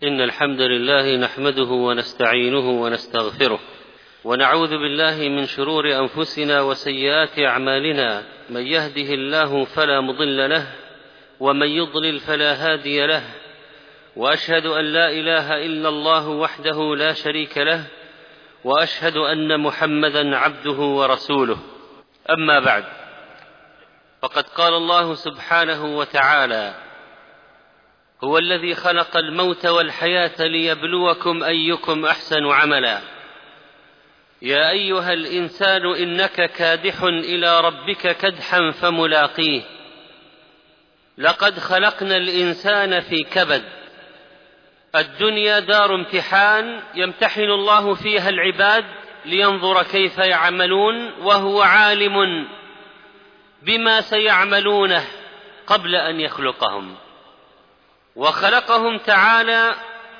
إن الحمد لله نحمده ونستعينه ونستغفره ونعوذ بالله من شرور أنفسنا وسيئات أعمالنا. من يهده الله فلا مضل له ومن يضلل فلا هادي له، وأشهد أن لا إله إلا الله وحده لا شريك له، وأشهد أن محمدا عبده ورسوله. أما بعد، فقد قال الله سبحانه وتعالى: هو الذي خلق الموت والحياة ليبلوكم أيكم أحسن عملا. يا أيها الإنسان إنك كادح إلى ربك كدحا فملاقيه. لقد خلقنا الإنسان في كبد. الدنيا دار امتحان يمتحن الله فيها العباد لينظر كيف يعملون، وهو عالم بما سيعملونه قبل أن يخلقهم. وخلقهم تعالى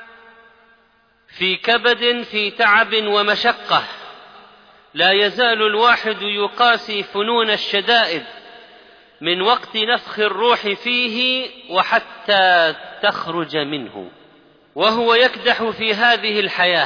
في كبد، في تعب ومشقة. لا يزال الواحد يقاسي فنون الشدائد من وقت نفخ الروح فيه وحتى تخرج منه، وهو يكدح في هذه الحياة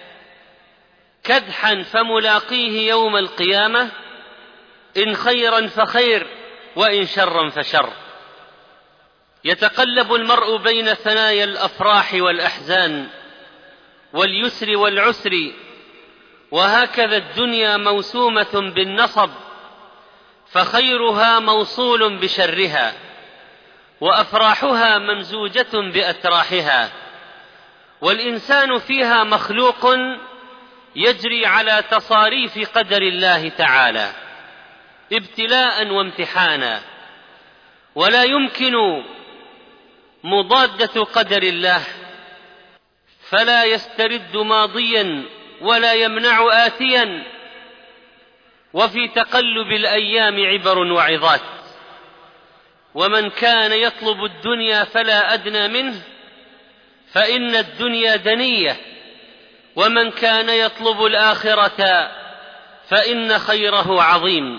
كدحا فملاقيه يوم القيامة، إن خيرا فخير وإن شرا فشر. يتقلب المرء بين ثنايا الأفراح والأحزان واليسر والعسر، وهكذا الدنيا موسومة بالنصب، فخيرها موصول بشرها، وأفراحها ممزوجة بأتراحها. والإنسان فيها مخلوق يجري على تصاريف قدر الله تعالى ابتلاء وامتحانا، ولا يمكن مضادة قدر الله، فلا يسترد ماضيا ولا يمنع آتيا. وفي تقلب الأيام عبر وعظات. ومن كان يطلب الدنيا فلا أدنى منه، فإن الدنيا دنية. ومن كان يطلب الآخرة فإن خيره عظيم.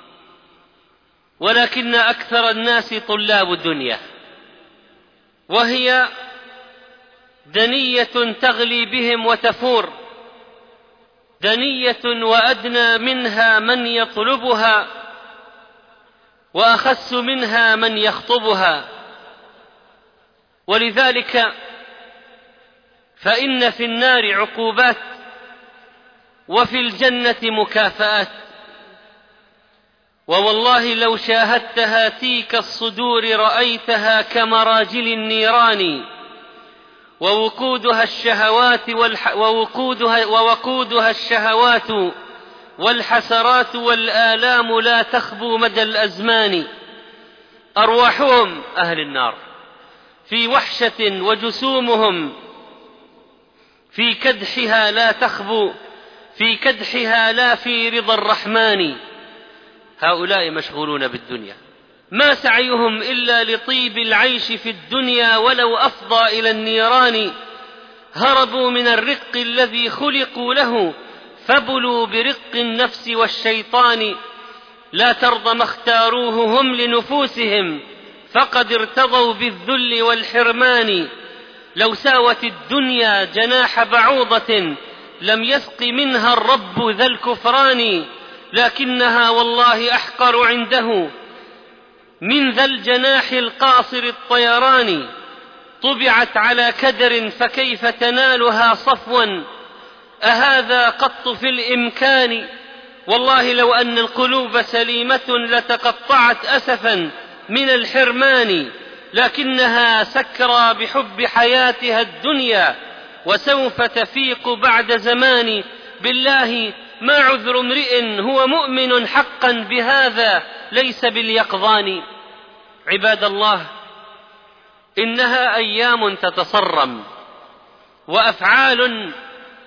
ولكن أكثر الناس طلاب الدنيا، وهي دنية تغلي بهم وتفور، دنية وأدنى منها من يطلبها، وأخس منها من يخطبها. ولذلك فإن في النار عقوبات، وفي الجنة مكافآت. ووالله لو شاهدت هاتيك الصدور رأيتها كمراجل النيران، ووقودها الشهوات والحسرات والآلام لا تخبو مدى الأزمان. أرواحهم أهل النار في وحشة، وجسومهم في كدحها لا تخبو، في كدحها لا في رضا الرحمن. هؤلاء مشغولون بالدنيا، ما سعيهم إلا لطيب العيش في الدنيا، ولو أفضى إلى النيران. هربوا من الرق الذي خلقوا له، فبلوا برق النفس والشيطان. لا ترضى ما اختاروه هم لنفوسهم، فقد ارتضوا بالذل والحرمان. لو ساوت الدنيا جناح بعوضة لم يسق منها الرب ذا الكفران، لكنها والله أحقر عنده من ذا الجناح القاصر الطيران. طبعت على كدر فكيف تنالها صفوا، أهذا قط في الإمكان. والله لو أن القلوب سليمة لتقطعت أسفا من الحرمان، لكنها سكرى بحب حياتها الدنيا، وسوف تفيق بعد زمان. بالله ما عذر امرئ هو مؤمن حقا بهذا ليس باليقظان. عباد الله، إنها أيام تتصرم، وأفعال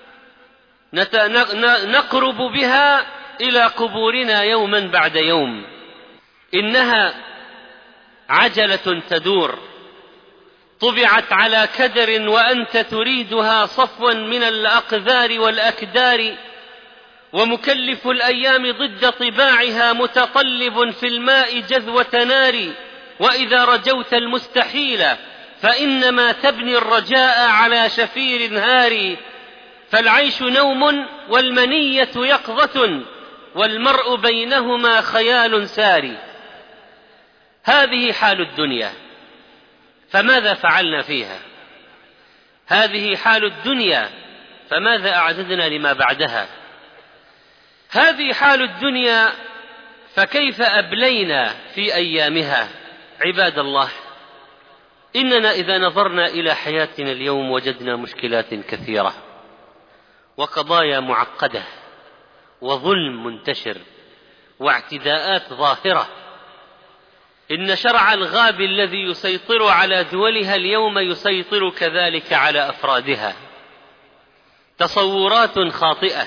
نقرب بها إلى قبورنا يوما بعد يوم. إنها عجلة تدور، طبعت على كدر وأنت تريدها صفوا من الأقذار والأكدار. ومكلف الأيام ضد طباعها متطلب في الماء جذوة نار. وإذا رجوت المستحيل فإنما تبني الرجاء على شفير هاري، فالعيش نوم والمنية يقظة، والمرء بينهما خيال ساري. هذه حال الدنيا، فماذا فعلنا فيها؟ هذه حال الدنيا، فماذا أعددنا لما بعدها؟ هذه حال الدنيا، فكيف أبلينا في أيامها؟ عباد الله، إننا إذا نظرنا إلى حياتنا اليوم وجدنا مشكلات كثيرة، وقضايا معقدة، وظلم منتشر، واعتداءات ظاهرة. إن شرع الغاب الذي يسيطر على دولها اليوم يسيطر كذلك على أفرادها. تصورات خاطئة،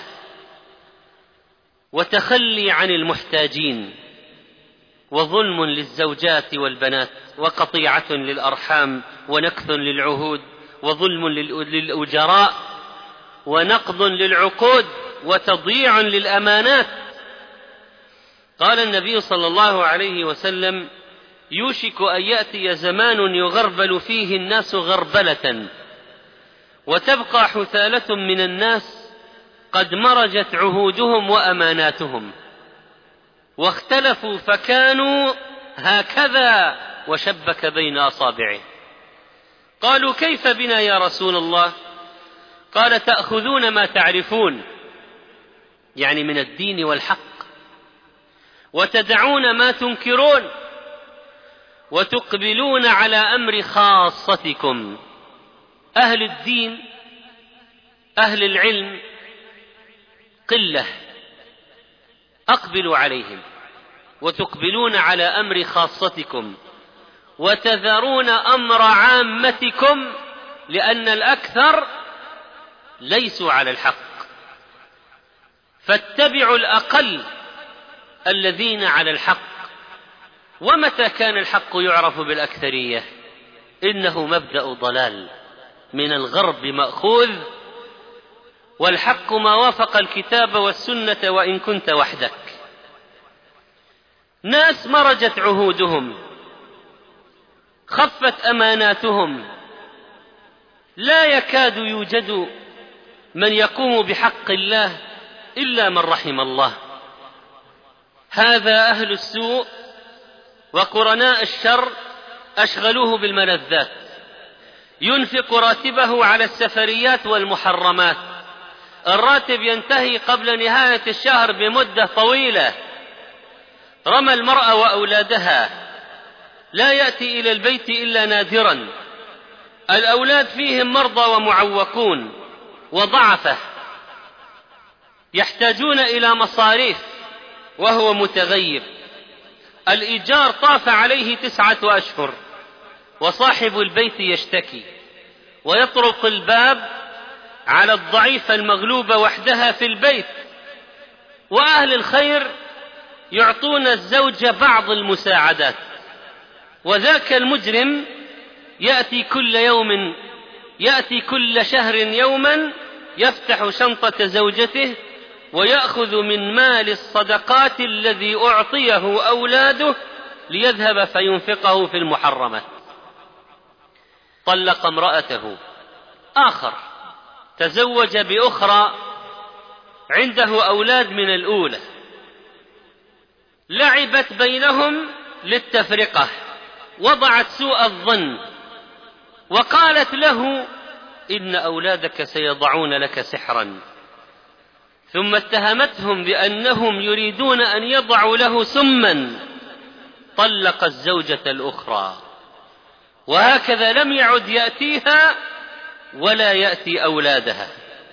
وتخلي عن المحتاجين، وظلم للزوجات والبنات، وقطيعة للأرحام، ونكث للعهود، وظلم للأجراء، ونقض للعقود، وتضييع للأمانات. قال النبي صلى الله عليه وسلم: يوشك أن يأتي زمان يغربل فيه الناس غربلة، وتبقى حثالة من الناس قد مرجت عهودهم وأماناتهم، واختلفوا فكانوا هكذا، وشبك بين أصابعه. قالوا: كيف بنا يا رسول الله؟ قال: تأخذون ما تعرفون، يعني من الدين والحق، وتدعون ما تنكرون، وتقبلون على أمر خاصتكم. أهل الدين، أهل العلم قلة، أقبلوا عليهم، وتقبلون على أمر خاصتكم، وتذرون أمر عامتكم، لأن الأكثر ليسوا على الحق. فاتبعوا الأقل الذين على الحق. ومتى كان الحق يعرف بالأكثرية؟ إنه مبدأ ضلال من الغرب مأخوذ، والحق ما وافق الكتاب والسنة وإن كنت وحدك. ناس مرجت عهودهم، خفت أماناتهم، لا يكاد يوجد من يقوم بحق الله إلا من رحم الله. هذا أهل السوء وقرناء الشر أشغلوه بالملذات، ينفق راتبه على السفريات والمحرمات، الراتب ينتهي قبل نهاية الشهر بمدة طويلة، رمى المرأة وأولادها، لا يأتي إلى البيت إلا نادرا، الأولاد فيهم مرضى ومعوقون وضعفة، يحتاجون إلى مصاريف وهو متغيب، الإيجار طاف عليه 9 أشهر، وصاحب البيت يشتكي ويطرق الباب على الضعيفة المغلوبة وحدها في البيت، وأهل الخير يعطون الزوج بعض المساعدات، وذاك المجرم يأتي كل شهر يوما يفتح شنطة زوجته ويأخذ من مال الصدقات الذي أعطيه أولاده ليذهب فينفقه في المحرمات. طلق امرأته، آخر تزوج بأخرى عنده أولاد من الأولى، لعبت بينهم للتفرقة، وضعت سوء الظن، وقالت له: إن أولادك سيضعون لك سحرا، ثم اتهمتهم بأنهم يريدون أن يضعوا له سما، طلق الزوجة الأخرى، وهكذا لم يعد يأتيها ولا يأتي أولادها.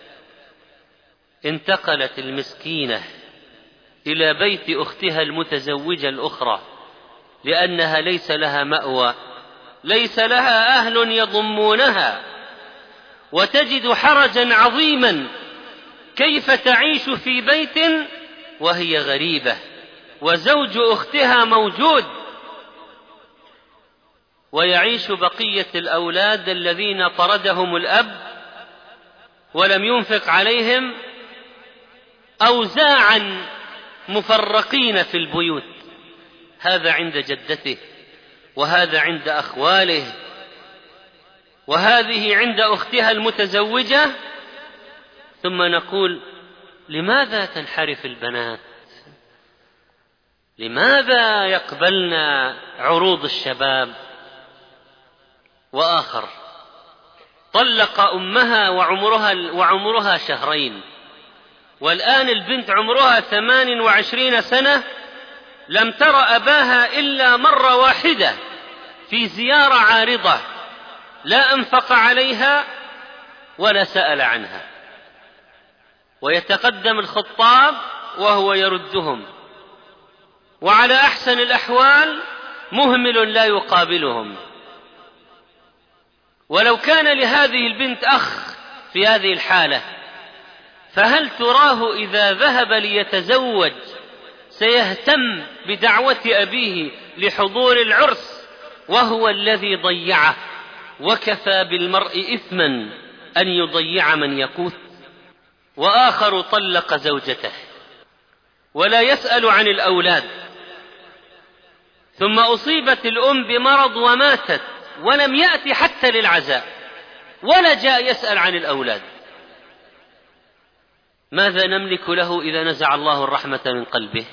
انتقلت المسكينة إلى بيت أختها المتزوجة الأخرى، لأنها ليس لها مأوى، ليس لها أهل يضمونها، وتجد حرجا عظيما، كيف تعيش في بيت وهي غريبة وزوج أختها موجود، ويعيش بقية الأولاد الذين طردهم الأب ولم ينفق عليهم أوزاعا مفرقين في البيوت، هذا عند جدته، وهذا عند أخواله، وهذه عند أختها المتزوجة، ثم نقول: لماذا تنحرف البنات؟ لماذا يقبلن عروض الشباب؟ وآخر طلق أمها وعمرها شهرين، والآن البنت عمرها 28 سنة، لم تر أباها إلا مرة واحدة في زيارة عارضة، لا أنفق عليها ولا سأل عنها، ويتقدم الخطاب وهو يردهم، وعلى أحسن الأحوال مهمل لا يقابلهم. ولو كان لهذه البنت أخ في هذه الحالة، فهل تراه إذا ذهب ليتزوج سيهتم بدعوة أبيه لحضور العرس وهو الذي ضيعه؟ وكفى بالمرء إثما أن يضيع من يقوت. وآخر طلق زوجته ولا يسأل عن الأولاد، ثم أصيبت الأم بمرض وماتت ولم يأتي حتى للعزاء ولا جاء يسأل عن الأولاد. ماذا نملك له إذا نزع الله الرحمة من قلبه؟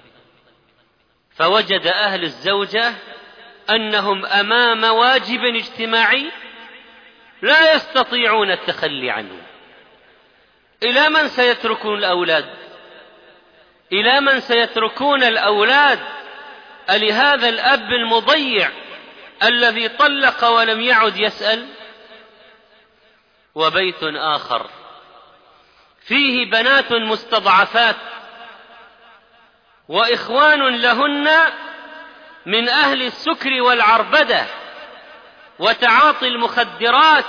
فوجد أهل الزوجة أنهم أمام واجب اجتماعي لا يستطيعون التخلي عنه. إلى من سيتركون الأولاد؟ إلى من سيتركون الأولاد؟ ألهذا الأب المضيع الذي طلق ولم يعد يسأل؟ وبيت آخر فيه بنات مستضعفات وإخوان لهن من أهل السكر والعربدة وتعاطي المخدرات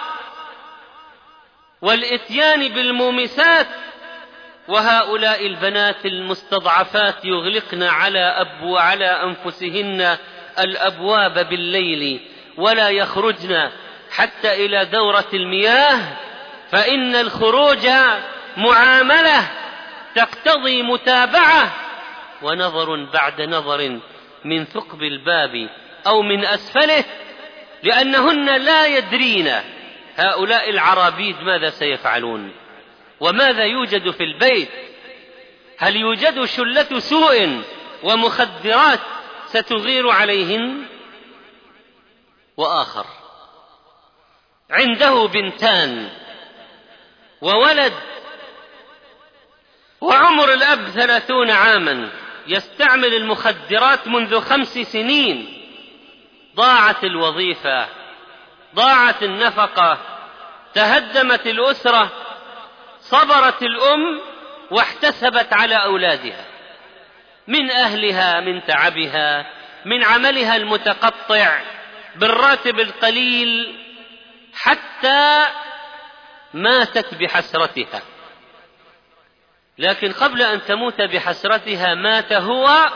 والإتيان بالمومسات، وهؤلاء البنات المستضعفات يغلقن على أنفسهن الأبواب بالليل ولا يخرجن حتى إلى دورة المياه، فإن الخروج معاملة تقتضي متابعة ونظر بعد نظر من ثقب الباب أو من أسفله، لأنهن لا يدرين هؤلاء العرابيد ماذا سيفعلون وماذا يوجد في البيت. هل يوجد شلة سوء ومخدرات ستغير عليهن؟ وآخر عنده بنتان وولد، وعمر الأب 30 عاما، يستعمل المخدرات منذ 5 سنين. ضاعت الوظيفة، ضاعت النفقة، تهدمت الأسرة، صبرت الأم واحتسبت على أولادها من أهلها، من تعبها، من عملها المتقطع بالراتب القليل، حتى ماتت بحسرتها. لكن قبل أن تموت بحسرتها مات هو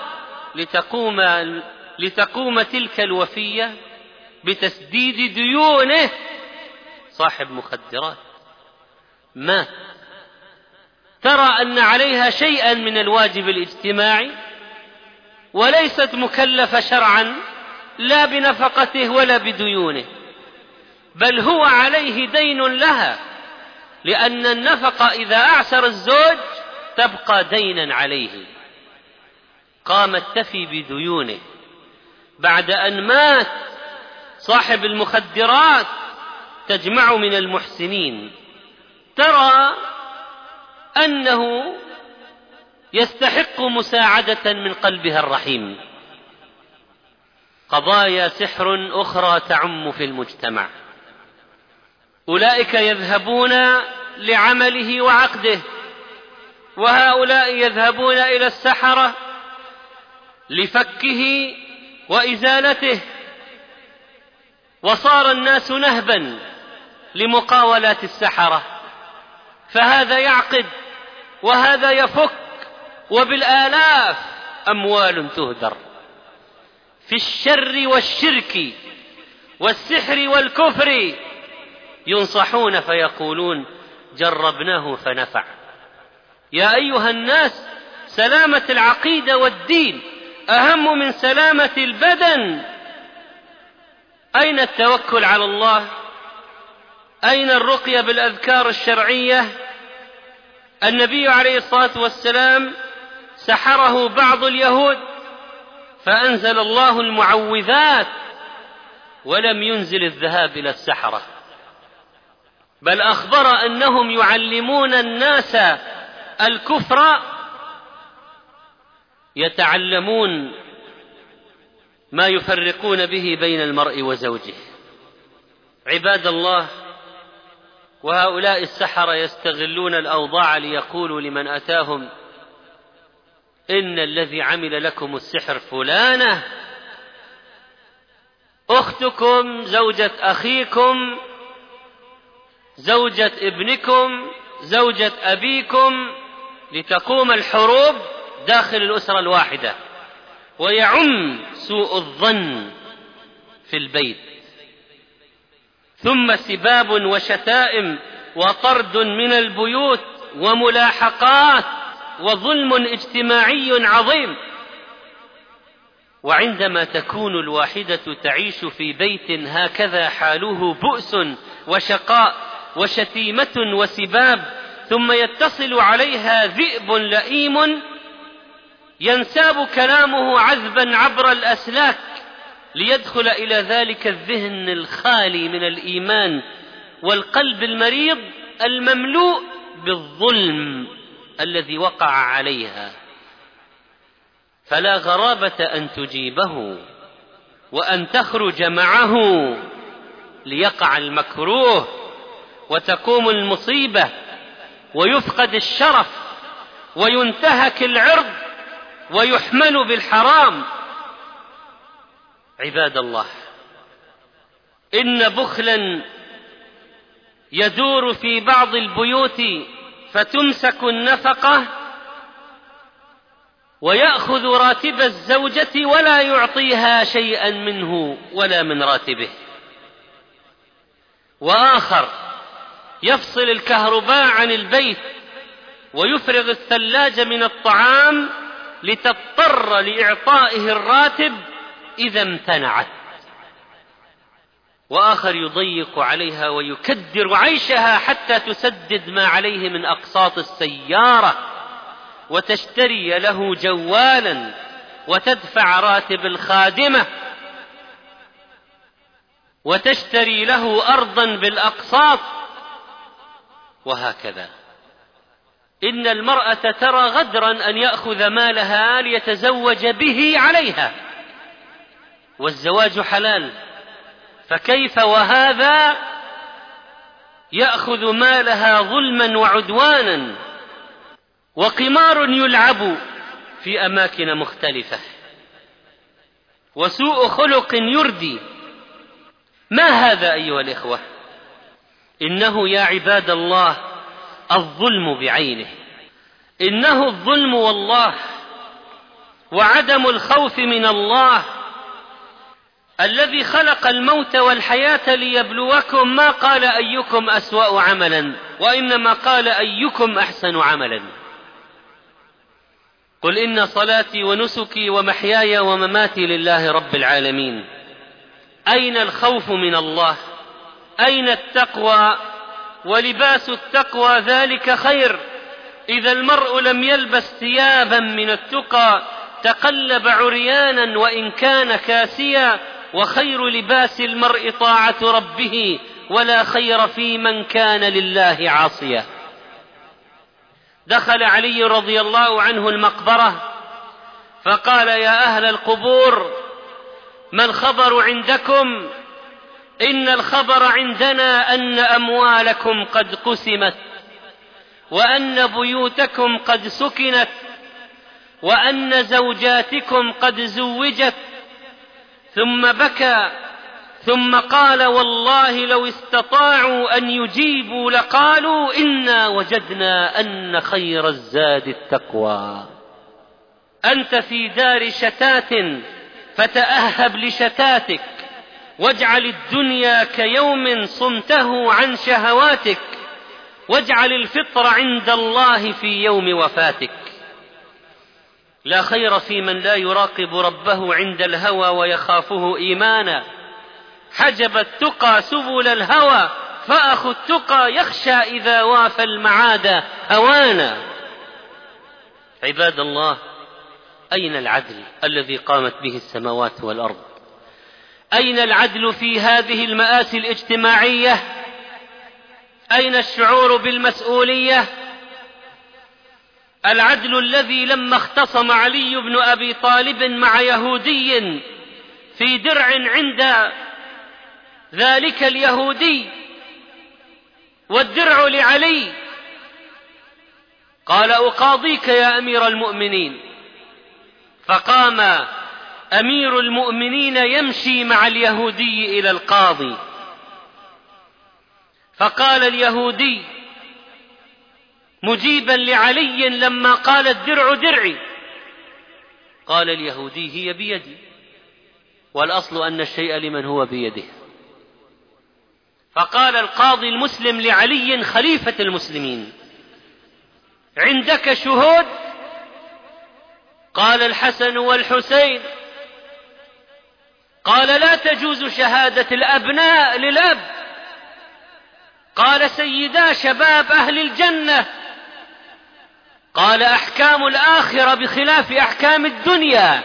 لتقوم تلك الوفية بتسديد ديونه. صاحب مخدرات مات. ترى أن عليها شيئا من الواجب الاجتماعي وليست مكلفة شرعا لا بنفقته ولا بديونه، بل هو عليه دين لها، لأن النفقة إذا أعسر الزوج تبقى دينا عليه. قامت تفي بديونه بعد أن مات صاحب المخدرات، تجمع من المحسنين. ترى أنه يستحق مساعدة من قلبها الرحيم. قضايا سحر أخرى تعم في المجتمع. أولئك يذهبون لعمله وعقده، وهؤلاء يذهبون إلى السحرة لفكه وإزالته، وصار الناس نهبا لمقاولات السحرة، فهذا يعقد وهذا يفك، وبالآلاف أموال تهدر في الشر والشرك والسحر والكفر. ينصحون فيقولون جربناه فنفع. يا أيها الناس، سلامة العقيدة والدين أهم من سلامة البدن. أين التوكل على الله أين الرقية بالأذكار الشرعية؟ النبي عليه الصلاة والسلام سحره بعض اليهود فأنزل الله المعوذات ولم ينزل الذهاب إلى السحرة، بل أخبر أنهم يعلمون الناس الكفر، يتعلمون ما يفرقون به بين المرء وزوجه. عباد الله، وهؤلاء السحرة يستغلون الأوضاع ليقولوا لمن أتاهم: إن الذي عمل لكم السحر فلانة، أختكم، زوجة أخيكم، زوجة ابنكم، زوجة أبيكم، لتقوم الحروب داخل الأسرة الواحدة، ويعم سوء الظن في البيت، ثم سباب وشتائم وطرد من البيوت وملاحقات وظلم اجتماعي عظيم. وعندما تكون الواحدة تعيش في بيت هكذا حاله بؤس وشقاء وشتيمة وسباب، ثم يتصل عليها ذئب لئيم ينساب كلامه عذبا عبر الأسلاك ليدخل إلى ذلك الذهن الخالي من الإيمان والقلب المريض المملوء بالظلم الذي وقع عليها، فلا غرابة أن تجيبه وأن تخرج معه ليقع المكروه وتقوم المصيبة ويفقد الشرف وينتهك العرض ويحمل بالحرام. عباد الله، إن بخلا يدور في بعض البيوت فتمسك النفقة ويأخذ راتب الزوجة ولا يعطيها شيئا منه ولا من راتبه، وآخر يفصل الكهرباء عن البيت ويفرغ الثلاجة من الطعام لتضطر لإعطائه الراتب إذا امتنعت، وآخر يضيق عليها ويكدر عيشها حتى تسدد ما عليه من أقساط السيارة وتشتري له جوالا وتدفع راتب الخادمة وتشتري له أرضا بالأقساط، وهكذا. إن المرأة ترى غدرا أن يأخذ مالها ليتزوج به عليها، والزواج حلال، فكيف وهذا يأخذ مالها ظلما وعدوانا؟ وقمار يلعب في أماكن مختلفة، وسوء خلق يردي. ما هذا أيها الإخوة؟ إنه يا عباد الله الظلم بعينه، إنه الظلم والله، وعدم الخوف من الله الذي خلق الموت والحياة ليبلوكم، ما قال أيكم أسوأ عملا، وإنما قال أيكم أحسن عملا. قل إن صلاتي ونسكي ومحياي ومماتي لله رب العالمين. أين الخوف من الله؟ أين التقوى؟ ولباس التقوى ذلك خير. إذا المرء لم يلبس ثيابا من التقى تقلب عريانا وإن كان كاسيا، وخير لباس المرء طاعة ربه، ولا خير في من كان لله عاصيا. دخل علي رضي الله عنه المقبرة فقال: يا أهل القبور، ما الخبر عندكم؟ إن الخبر عندنا أن أموالكم قد قسمت، وأن بيوتكم قد سكنت، وأن زوجاتكم قد زوجت. ثم بكى، ثم قال: والله لو استطاعوا أن يجيبوا لقالوا إنا وجدنا أن خير الزاد التقوى. أنت في دار شتات فتأهب لشتاتك، واجعل الدنيا كيوم صمته عن شهواتك، واجعل الفطر عند الله في يوم وفاتك. لا خير في من لا يراقب ربه عند الهوى ويخافه إيمانا. حجب التقى سبل الهوى فأخو التقى يخشى إذا وافى المعاد هوانا. عباد الله، أين العدل الذي قامت به السماوات والأرض؟ أين العدل في هذه المآسي الاجتماعية؟ أين الشعور بالمسؤولية؟ العدل الذي لما اختصم علي بن أبي طالب مع يهودي في درع عند ذلك اليهودي والدرع لعلي، قال: أقاضيك يا أمير المؤمنين. فقام أمير المؤمنين يمشي مع اليهودي إلى القاضي، فقال اليهودي مجيبا لعلي لما قال: الدرع درعي، قال اليهودي: هي بيدي، والأصل أن الشيء لمن هو بيده. فقال القاضي المسلم لعلي خليفة المسلمين: عندك شهود؟ قال: الحسن والحسين. قال: لا تجوز شهادة الأبناء للأب. قال: سيدا شباب أهل الجنة. قال: أحكام الآخرة بخلاف أحكام الدنيا.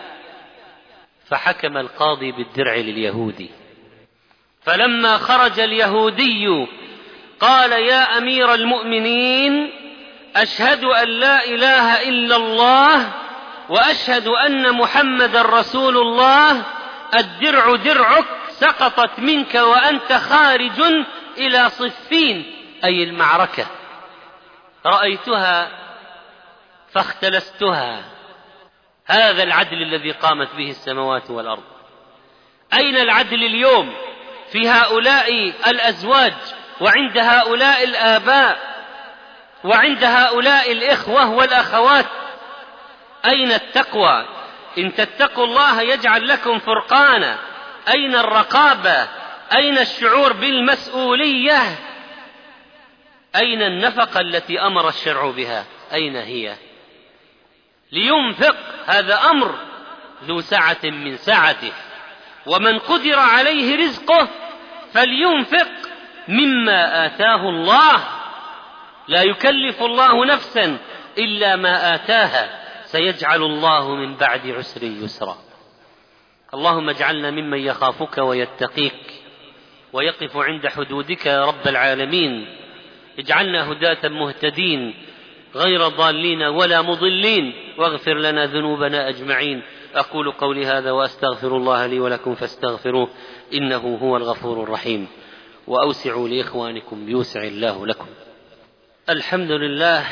فحكم القاضي بالدرع لليهودي. فلما خرج اليهودي قال: يا أمير المؤمنين، أشهد أن لا إله إلا الله وأشهد أن محمد رسول الله، الدرع درعك، سقطت منك وأنت خارج إلى صفين، أي المعركة، رأيتها فاختلستها. هذا العدل الذي قامت به السماوات والأرض. أين العدل اليوم في هؤلاء الأزواج وعند هؤلاء الآباء وعند هؤلاء الإخوة والأخوات؟ أين التقوى؟ إن تتقوا الله يجعل لكم فرقانا. أين الرقابة؟ أين الشعور بالمسؤولية؟ أين النفقة التي أمر الشرع بها؟ أين هي؟ لينفق، هذا أمر ذو سعة من سعته، ومن قدر عليه رزقه فلينفق مما آتاه الله، لا يكلف الله نفسا إلا ما آتاها، سيجعل الله من بعد عسر يسرا. اللهم اجعلنا ممن يخافك ويتقيك ويقف عند حدودك يا رب العالمين. اجعلنا هداة مهتدين غير ضالين ولا مضلين، واغفر لنا ذنوبنا أجمعين. أقول قولي هذا وأستغفر الله لي ولكم فاستغفروه، إنه هو الغفور الرحيم. وأوسعوا لإخوانكم يوسع الله لكم. الحمد لله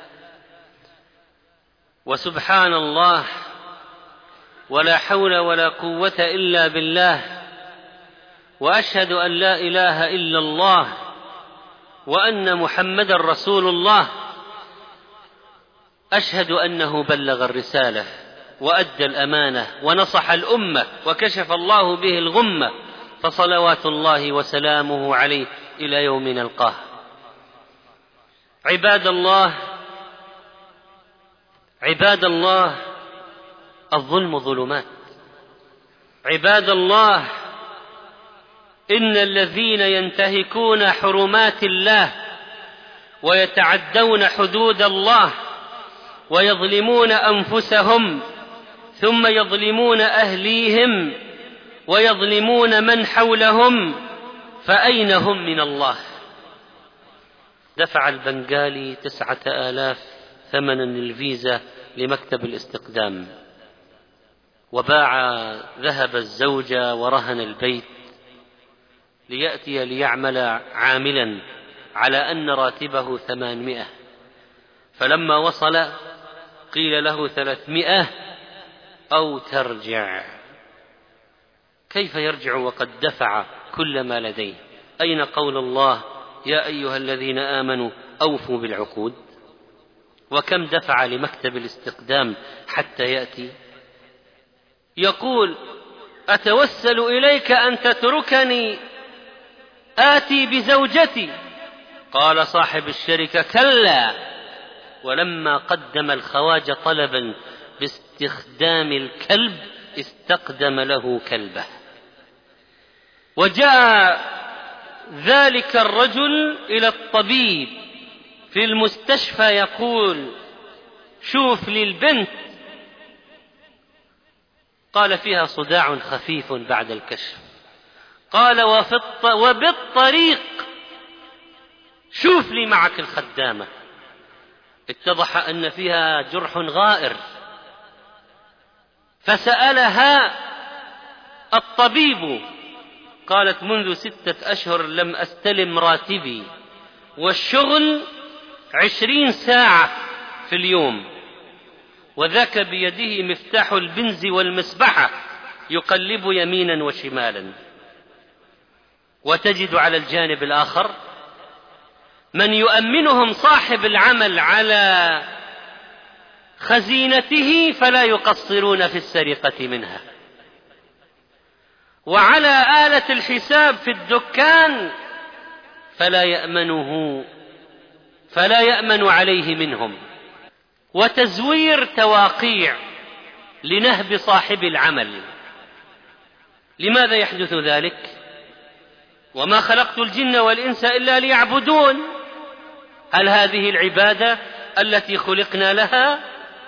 وسبحان الله ولا حول ولا قوة إلا بالله، وأشهد أن لا إله إلا الله وأن محمدا رسول الله. أشهد أنه بلغ الرسالة وأدى الأمانة ونصح الأمة وكشف الله به الغمة، فصلوات الله وسلامه عليه إلى يوم نلقاه. عباد الله، الظلم ظلمات. عباد الله، إن الذين ينتهكون حرمات الله ويتعدون حدود الله ويظلمون أنفسهم ثم يظلمون أهليهم ويظلمون من حولهم، فأين هم من الله؟ دفع البنغالي 9,000 ثمنا للفيزا لمكتب الاستقدام، وباع ذهب الزوجة ورهن البيت ليأتي ليعمل عاملا على أن راتبه 800. فلما وصل قيل له 300 أو ترجع. كيف يرجع وقد دفع كل ما لديه؟ أين قول الله: يا أيها الذين آمنوا أوفوا بالعقود؟ وكم دفع لمكتب الاستقدام حتى يأتي؟ يقول: أتوسل إليك أن تتركني آتي بزوجتي. قال صاحب الشركة: كلا. ولما قدم الخواجة طلبا باستخدام الكلب استقدم له كلبه. وجاء ذلك الرجل إلى الطبيب في المستشفى يقول: شوف لي البنت. قال: فيها صداع خفيف بعد الكشف. قال: وبالطريق شوف لي معك الخدامة. اتضح أن فيها جرح غائر، فسألها الطبيب، قالت: منذ 6 أشهر لم أستلم راتبي، والشغل 20 ساعة في اليوم، وذاك بيده مفتاح البنز والمسبحة يقلب يمينا وشمالا. وتجد على الجانب الآخر من يؤمنهم صاحب العمل على خزينته فلا يقصرون في السرقة منها، وعلى آلة الحساب في الدكان فلا يأمن عليه منهم، وتزوير تواقيع لنهب صاحب العمل. لماذا يحدث ذلك؟ وما خلقت الجن والإنس إلا ليعبدون. هل هذه العبادة التي خلقنا لها؟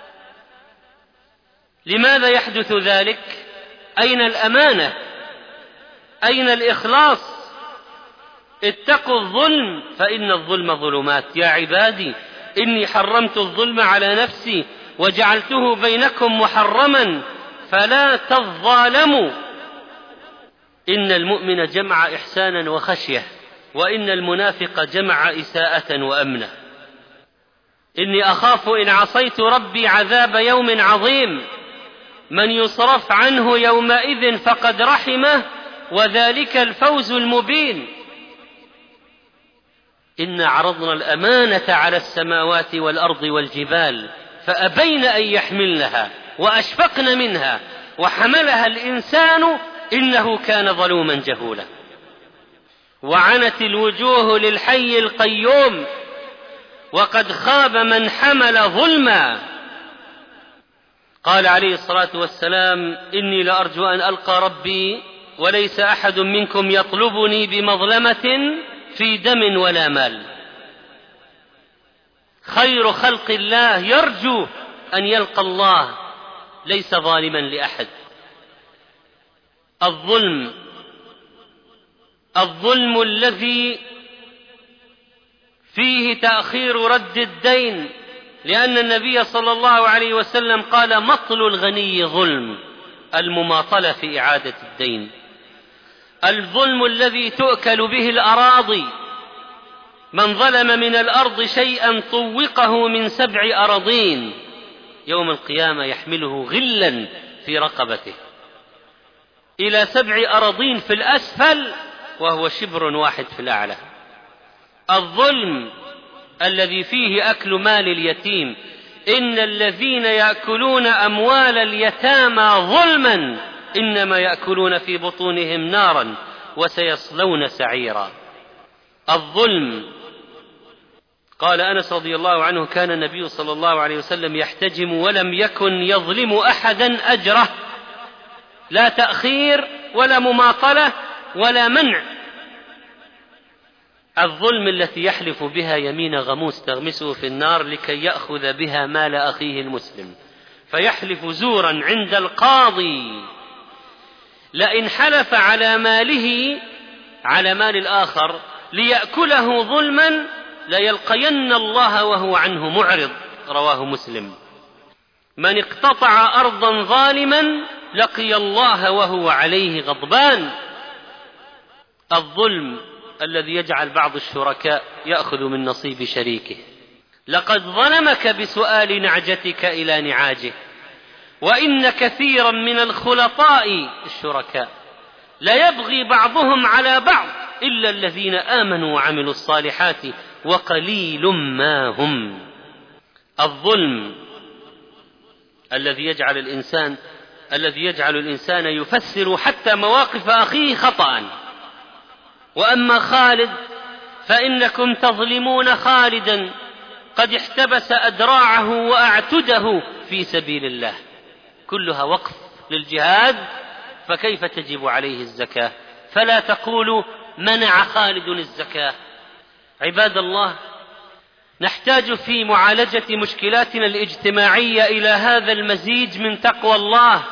لماذا يحدث ذلك؟ أين الأمانة؟ أين الإخلاص؟ اتقوا الظلم فإن الظلم ظلمات. يا عبادي إني حرمت الظلم على نفسي وجعلته بينكم محرما فلا تظالموا. إن المؤمن جمع إحسانا وخشية، وإن المنافق جمع إساءة وأمنة. إني أخاف إن عصيت ربي عذاب يوم عظيم، من يصرف عنه يومئذ فقد رحمه وذلك الفوز المبين. إنا عرضنا الأمانة على السماوات والأرض والجبال فأبين أن يحملنها وأشفقن منها وحملها الإنسان إنه كان ظلوما جهولا. وعنت الوجوه للحي القيوم وقد خاب من حمل ظلما. قال عليه الصلاة والسلام: إني لأرجو أن ألقى ربي وليس أحد منكم يطلبني بمظلمة في دم ولا مال. خير خلق الله يرجو أن يلقى الله ليس ظالما لأحد. الظلم الذي فيه تأخير رد الدين، لأن النبي صلى الله عليه وسلم قال: مطل الغني ظلم، المماطلة في إعادة الدين. الظلم الذي تؤكل به الأراضي، من ظلم من الأرض شيئا طوقه من 7 أراضين يوم القيامة يحمله غلا في رقبته إلى 7 أراضين في الأسفل وهو شبر واحد في الأعلى. الظلم الذي فيه أكل مال اليتيم، إن الذين يأكلون أموال اليتامى ظلما إنما يأكلون في بطونهم نارا وسيصلون سعيرا. الظلم، قال أنس رضي الله عنه: كان النبي صلى الله عليه وسلم يحتجم ولم يكن يظلم أحدا أجره، لا تأخير ولا مماطلة ولا منع. الظلم التي يحلف بها يمين غموس تغمسه في النار لكي يأخذ بها مال أخيه المسلم، فيحلف زورا عند القاضي لئن حلف على ماله على مال الآخر ليأكله ظلما ليلقين الله وهو عنه معرض. رواه مسلم. من اقتطع أرضا ظالما لقي الله وهو عليه غضبان. الظلم الذي يجعل بعض الشركاء يأخذ من نصيب شريكه. لقد ظلمك بسؤال نعجتك إلى نعاجه. وإن كثيرا من الخلطاء الشركاء لا يبغي بعضهم على بعض إلا الذين آمنوا وعملوا الصالحات وقليل ما هم. الظلم الذي يجعل الإنسان يفسر حتى مواقف أخيه خطأ. وأما خالد فإنكم تظلمون خالدا قد احتبس أدراعه وأعتده في سبيل الله. كلها وقف للجهاد، فكيف تجب عليه الزكاة؟ فلا تقولوا منع خالد الزكاة. عباد الله، نحتاج في معالجة مشكلاتنا الاجتماعية إلى هذا المزيج من تقوى الله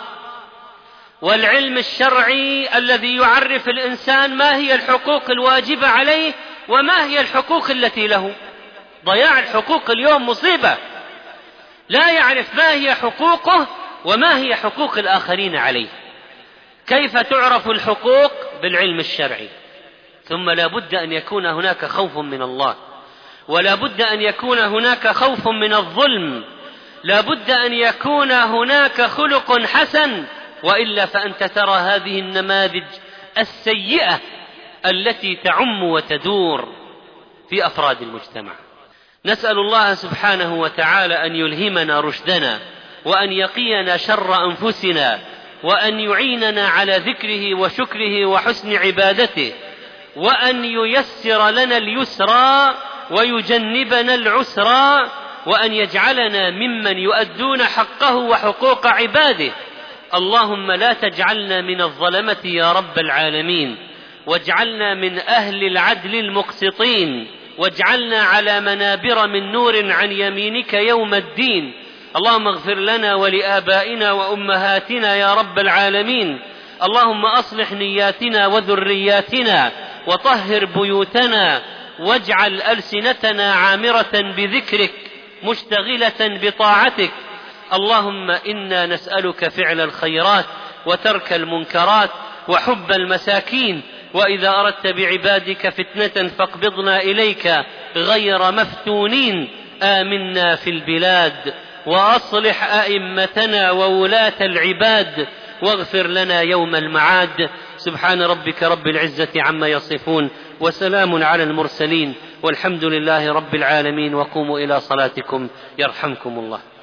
والعلم الشرعي الذي يعرف الإنسان ما هي الحقوق الواجبة عليه وما هي الحقوق التي له. ضياع الحقوق اليوم مصيبة، لا يعرف ما هي حقوقه وما هي حقوق الآخرين عليه. كيف تعرف الحقوق؟ بالعلم الشرعي. ثم لا بد أن يكون هناك خوف من الله، ولا بد أن يكون هناك خوف من الظلم، لا بد أن يكون هناك خلق حسن، وإلا فأنت ترى هذه النماذج السيئة التي تعم وتدور في أفراد المجتمع. نسأل الله سبحانه وتعالى أن يلهمنا رشدنا، وأن يقينا شر أنفسنا، وأن يعيننا على ذكره وشكره وحسن عبادته، وأن ييسر لنا اليسرى ويجنبنا العسرى، وأن يجعلنا ممن يؤدون حقه وحقوق عباده. اللهم لا تجعلنا من الظلمة يا رب العالمين، واجعلنا من أهل العدل المقسطين، واجعلنا على منابر من نور عن يمينك يوم الدين. اللهم اغفر لنا ولآبائنا وأمهاتنا يا رب العالمين. اللهم أصلح نياتنا وذرياتنا، وطهر بيوتنا، واجعل ألسنتنا عامرة بذكرك مشتغلة بطاعتك. اللهم إنا نسألك فعل الخيرات وترك المنكرات وحب المساكين، وإذا أردت بعبادك فتنة فاقبضنا إليك غير مفتونين. آمنا في البلاد، وأصلح أئمتنا وولاة العباد، واغفر لنا يوم المعاد. سبحان ربك رب العزة عما يصفون، وسلام على المرسلين، والحمد لله رب العالمين. وقوموا إلى صلاتكم يرحمكم الله.